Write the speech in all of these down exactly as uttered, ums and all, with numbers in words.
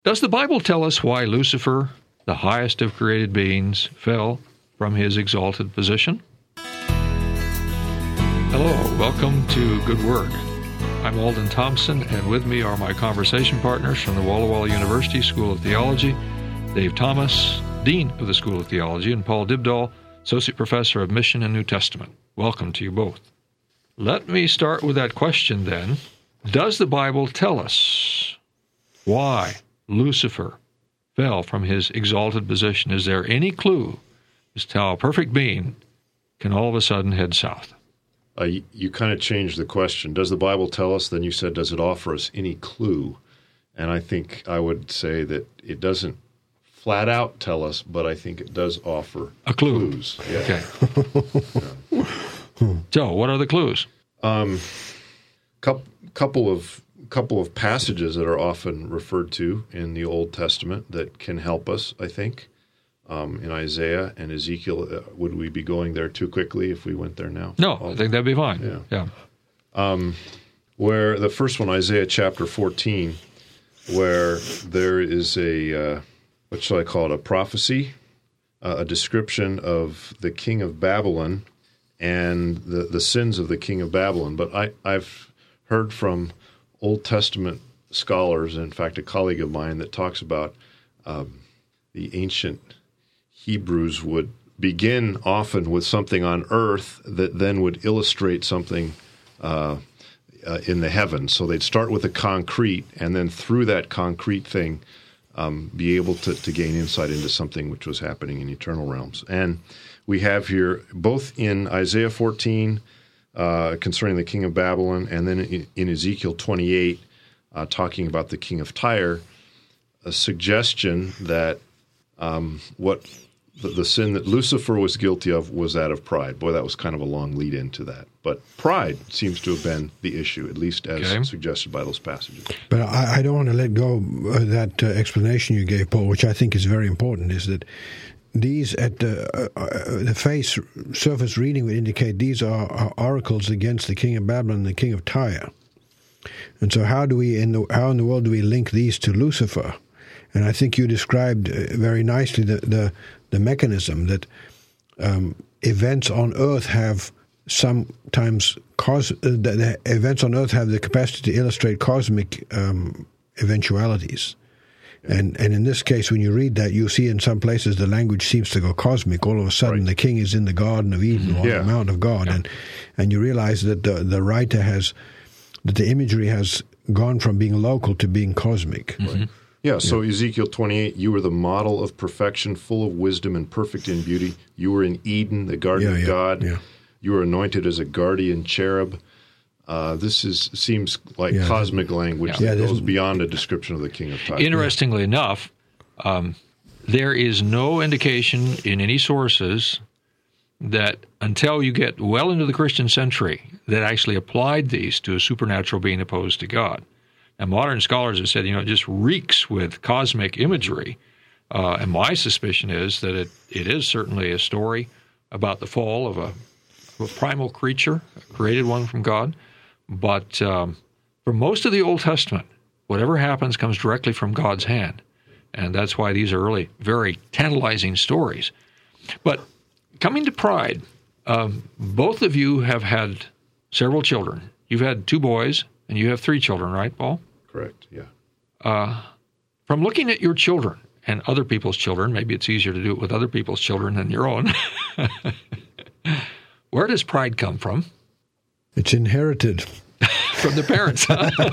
Does the Bible tell us why Lucifer, the highest of created beings, fell from his exalted position? Hello, welcome to Good Word. I'm Alden Thompson, and with me are my conversation partners from the Walla Walla University School of Theology, Dave Thomas, Dean of the School of Theology, and Paul Dybdahl, Associate Professor of Mission and New Testament. Welcome to you both. Let me start with that question then. Does the Bible tell us why Lucifer fell from his exalted position? Is there any clue as to how a perfect being can all of a sudden head south? Uh, you you kind of changed the question. Does the Bible tell us? Then you said, does it offer us any clue? And I think I would say that it doesn't flat out tell us, but I think it does offer a clue. Clues. Yeah. Okay. yeah. So, what are the clues? Um, couple, couple of couple of passages that are often referred to in the Old Testament that can help us, I think. Um, in Isaiah and Ezekiel, uh, would we be going there too quickly if we went there now? No, I think that'd be fine. Yeah. yeah. Um, where the first one, Isaiah chapter fourteen, where there is a, uh, what shall I call it, a prophecy, uh, a description of the king of Babylon and the, the sins of the king of Babylon. But I, I've heard from Old Testament scholars, in fact, a colleague of mine that talks about um, the ancient Hebrews would begin often with something on earth that then would illustrate something uh, uh, in the heavens. So they'd start with the concrete, and then through that concrete thing, um, be able to, to gain insight into something which was happening in eternal realms. And we have here, both in Isaiah fourteen, uh, concerning the king of Babylon, and then in, in Ezekiel twenty-eight, uh, talking about the king of Tyre, a suggestion that um, what The, the sin that Lucifer was guilty of was that of pride. Boy, that was kind of a long lead into that. But pride seems to have been the issue, at least as okay. suggested by those passages. But I, I don't want to let go of that uh, explanation you gave, Paul, which I think is very important, is that these, at the, uh, uh, the face surface reading would indicate these are, are oracles against the king of Babylon and the king of Tyre. And so how do we, in the, how in the world do we link these to Lucifer? And I think you described very nicely the, the, the mechanism that um, events on Earth have sometimes cause uh, the, the events on Earth have the capacity to illustrate cosmic um, eventualities. Yeah. And and in this case, when you read that, you see in some places the language seems to go cosmic. All of a sudden, right. the king is in the Garden of Eden or yeah. the Mount of God, yeah. and and you realize that the the writer has that the imagery has gone from being local to being cosmic. Mm-hmm. Right. Yeah, so yeah. Ezekiel twenty-eight, you were the model of perfection, full of wisdom and perfect in beauty. You were in Eden, the garden yeah, of yeah, God. Yeah. You were anointed as a guardian cherub. Uh, this is seems like yeah, cosmic language yeah, that goes beyond a description of the king of Tyre. Interestingly yeah. enough, um, there is no indication in any sources that until you get well into the Christian century that actually applied these to a supernatural being opposed to God. And modern scholars have said, you know, it just reeks with cosmic imagery. Uh, and my suspicion is that it, it is certainly a story about the fall of a, of a primal creature, a created one from God. But um, for most of the Old Testament, whatever happens comes directly from God's hand. And that's why these are really very tantalizing stories. But coming to pride, um, both of you have had several children. You've had two boys, and you have three children, right, Paul? Correct, yeah. Uh, from looking at your children and other people's children, maybe it's easier to do it with other people's children than your own, where does pride come from? It's inherited. From the parents.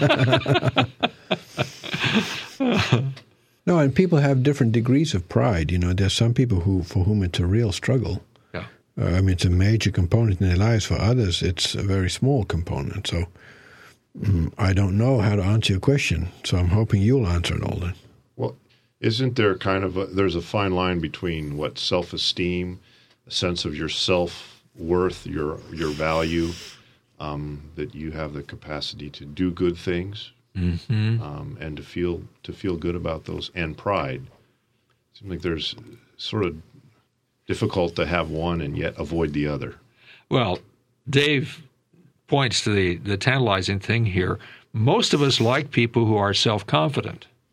No, and people have different degrees of pride. You know, there's some people who for whom it's a real struggle. Yeah. Uh, I mean, it's a major component in their lives. For others, it's a very small component. So I don't know how to answer your question, so I'm hoping you'll answer it, Alden. Well, isn't there kind of a, there's a fine line between what self-esteem, a sense of your self-worth, your your value, um, that you have the capacity to do good things, mm-hmm. um, and to feel to feel good about those, and pride. It seems like there's sort of difficult to have one and yet avoid the other. Well, Dave points to the, the tantalizing thing here. Most of us like people who are self-confident.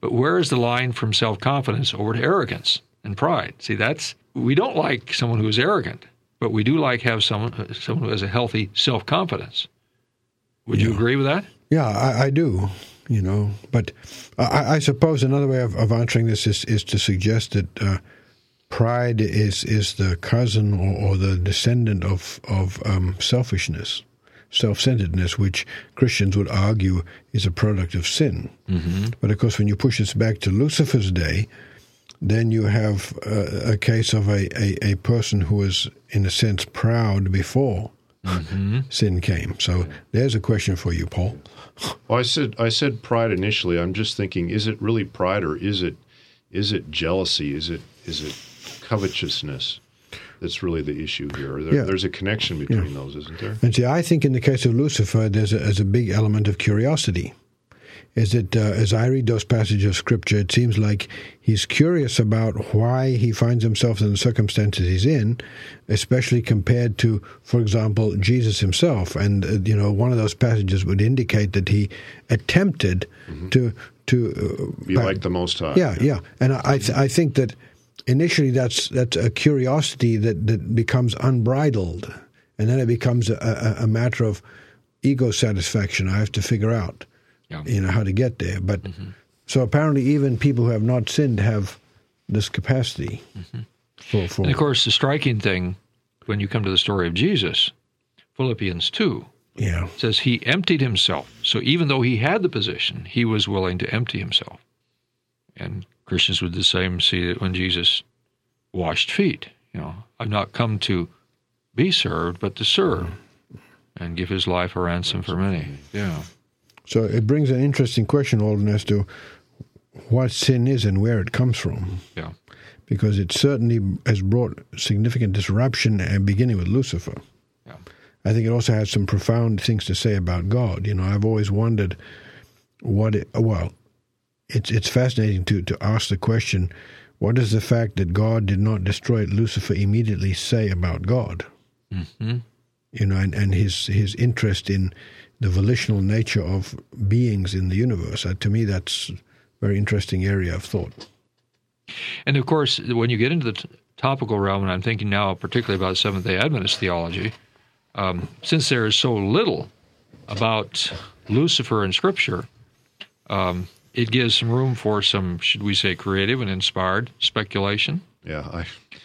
But where is the line from self-confidence over to arrogance and pride? See, that's we don't like someone who is arrogant, but we do like have someone someone who has a healthy self-confidence. Would Yeah. you agree with that? Yeah, I, I do, you know. But I, I suppose another way of, of answering this is, is to suggest that uh, pride is is the cousin or, or the descendant of, of um, selfishness, self-centeredness, which Christians would argue is a product of sin. Mm-hmm. But of course, when you push this back to Lucifer's day, then you have a, a case of a, a, a person who was, in a sense, proud before Mm-hmm. sin came. So there's a question for you, Paul. Well, I said I said pride initially. I'm just thinking, is it really pride, or is it is it jealousy? Is it is it covetousness? That's really the issue here. There, Yeah. There's a connection between Yeah. those, isn't there? And see, I think in the case of Lucifer, there's a, there's a big element of curiosity. Is that uh, as I read those passages of Scripture, it seems like he's curious about why he finds himself in the circumstances he's in, especially compared to, for example, Jesus himself. And, uh, you know, one of those passages would indicate that he attempted mm-hmm. to... to uh, be back, like the Most High. Yeah, yeah. And I th- I think that initially that's that's a curiosity that, that becomes unbridled, and then it becomes a, a, a matter of ego satisfaction. I have to figure out, yeah. you know, how to get there. But mm-hmm. so apparently even people who have not sinned have this capacity. Mm-hmm. for, for And of course, the striking thing when you come to the story of Jesus, Philippians two, yeah. says he emptied himself. So even though he had the position, he was willing to empty himself. And Christians would the same see it when Jesus washed feet. You know, I've not come to be served, but to serve and give his life a ransom for many. Yeah. So it brings an interesting question, Alden, as to what sin is and where it comes from. Yeah. Because it certainly has brought significant disruption, uh, beginning with Lucifer. Yeah. I think it also has some profound things to say about God. You know, I've always wondered what it, well, it's it's fascinating to, to ask the question, what does the fact that God did not destroy Lucifer immediately say about God? Mm-hmm. You know, and, and his, his interest in the volitional nature of beings in the universe. Uh, to me, that's a very interesting area of thought. And of course, when you get into the t- topical realm, and I'm thinking now particularly about Seventh-day Adventist theology, um, since there is so little about Lucifer in Scripture, um, it gives some room for some, should we say, creative and inspired speculation. Yeah, I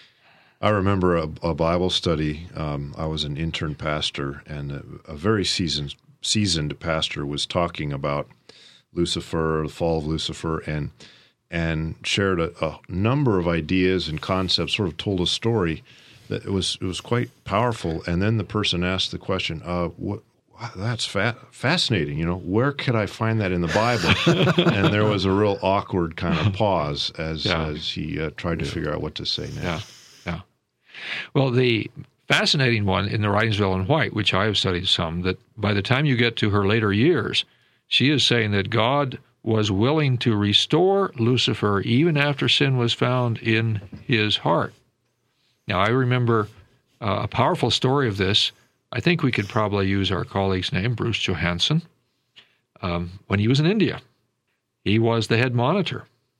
I remember a, a Bible study. Um, I was an intern pastor, and a, a very seasoned seasoned pastor was talking about Lucifer, the fall of Lucifer, and and shared a, a number of ideas and concepts. Sort of told a story that it was it was quite powerful. And then the person asked the question, uh, "What? Wow, that's fa- fascinating. You know, where could I find that in the Bible?" And there was a real awkward kind of pause as yeah. as he uh, tried to figure out what to say next. Yeah, yeah. Well, the fascinating one in the writings of Ellen White, which I have studied some, that by the time you get to her later years, she is saying that God was willing to restore Lucifer even after sin was found in his heart. Now, I remember uh, a powerful story of this. I think we could probably use our colleague's name, Bruce Johansson. Um, when he was in India, he was the head monitor.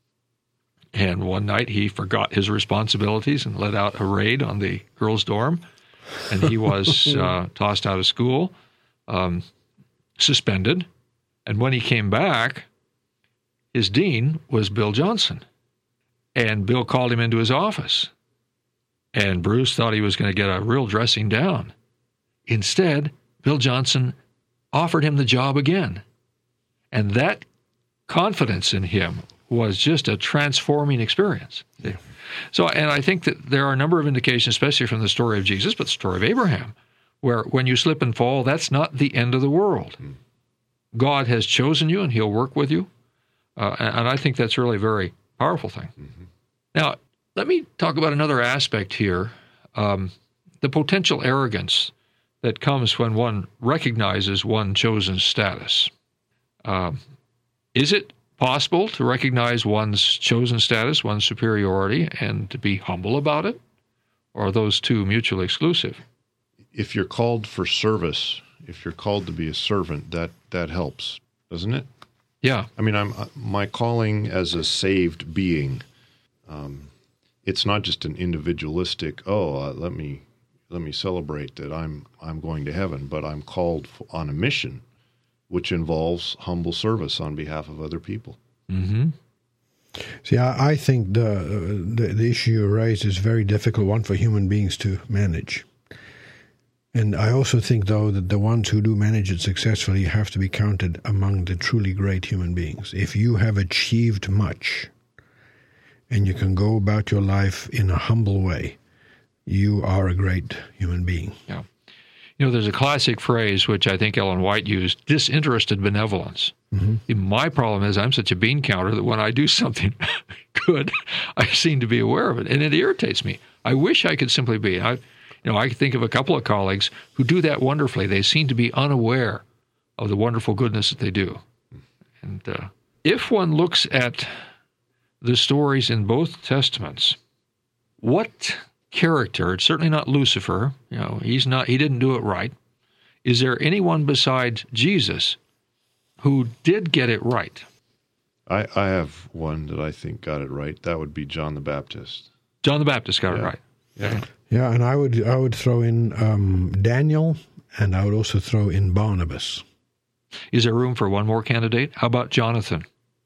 And one night he forgot his responsibilities and let out a raid on the girls' dorm. And he was uh, tossed out of school, um, suspended. And when he came back, his dean was Bill Johnson. And Bill called him into his office. And Bruce thought he was going to get a real dressing down. Instead, Bill Johnson offered him the job again. And that confidence in him was just a transforming experience. So, and I think that there are a number of indications, especially from the story of Jesus, but the story of Abraham, where when you slip and fall, that's not the end of the world. God has chosen you, and he'll work with you. Uh, and, and I think that's really a very powerful thing. Mm-hmm. Now, let me talk about another aspect here, um, the potential arrogance that comes when one recognizes one's chosen status. Um, is it possible to recognize one's chosen status, one's superiority, and to be humble about it? Or are those two mutually exclusive? If you're called for service, if you're called to be a servant, that, that helps, doesn't it? Yeah. I mean, I'm my calling as a saved being. Um, it's not just an individualistic. Oh, uh, let me let me celebrate that I'm I'm going to heaven, but I'm called on a mission, which involves humble service on behalf of other people. Mm-hmm. See, I, I think the, the the issue you raised is a very difficult one for human beings to manage. And I also think, though, that the ones who do manage it successfully have to be counted among the truly great human beings. If you have achieved much and you can go about your life in a humble way, you are a great human being. Yeah. You know, there's a classic phrase, which I think Ellen White used, disinterested benevolence. Mm-hmm. My problem is I'm such a bean counter that when I do something good, I seem to be aware of it, and it irritates me. I wish I could simply be. I, you know, I think of a couple of colleagues who do that wonderfully. They seem to be unaware of the wonderful goodness that they do. And uh, if one looks at the stories in both Testaments, what character, it's certainly not Lucifer, you know, he's not, he didn't do it right. Is there anyone besides Jesus who did get it right? I, I have one that I think got it right. That would be John the Baptist. John the Baptist got yeah. it right. Yeah. Yeah, and I would I would throw in um, Daniel, and I would also throw in Barnabas. Is there room for one more candidate? How about Jonathan?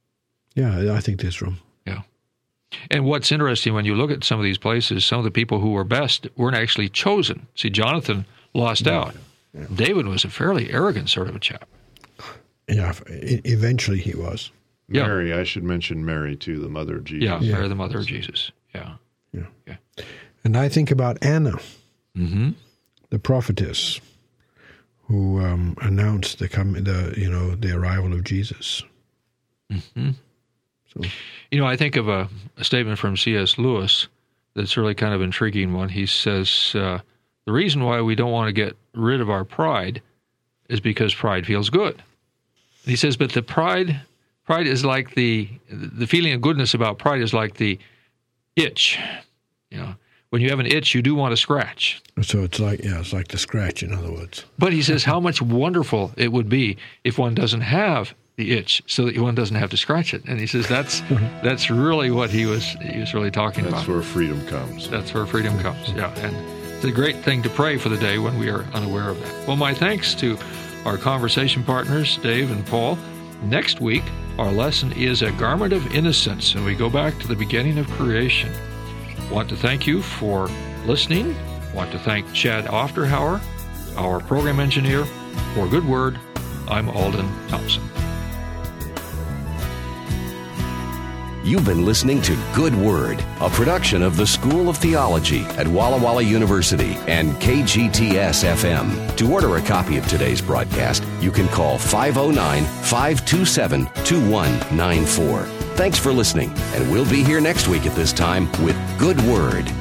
Yeah, I think there's room. Yeah. And what's interesting when you look at some of these places, some of the people who were best weren't actually chosen. See, Jonathan lost yeah, out. Yeah. David was a fairly arrogant sort of a chap. Yeah, eventually he was. Yeah. Mary, I should mention Mary too, the mother of Jesus. Yeah, Yeah. Mary, the mother of Jesus. Yeah. Yeah. Yeah. And I think about Anna, Mm-hmm. the prophetess, who um, announced the com- the you know the arrival of Jesus. Mm-hmm. So, You know, I think of a, a statement from C S Lewis that's really kind of intriguing one. He says, uh, the reason why we don't want to get rid of our pride is because pride feels good. And he says, but the pride, pride is like the, the feeling of goodness about pride is like the itch. You know, when you have an itch, you do want to scratch. so it's like yeah, it's like the scratch, in other words. But he says how much wonderful it would be if one doesn't have the itch, so that one doesn't have to scratch it. And he says that's that's really what he was he was really talking That's about. where freedom comes. That's where freedom comes. Yeah, and it's a great thing to pray for the day when we are unaware of that. Well, my thanks to our conversation partners, Dave and Paul. Next week, our lesson is a garment of innocence, and we go back to the beginning of creation. Want to thank you for listening. Want to thank Chad Ofterhauer, our program engineer. For Good Word, I'm Alden Thompson. You've been listening to Good Word, a production of the School of Theology at Walla Walla University and K G T S F M. To order a copy of today's broadcast, you can call five oh nine, five two seven, two one nine four. Thanks for listening, and we'll be here next week at this time with Good Word.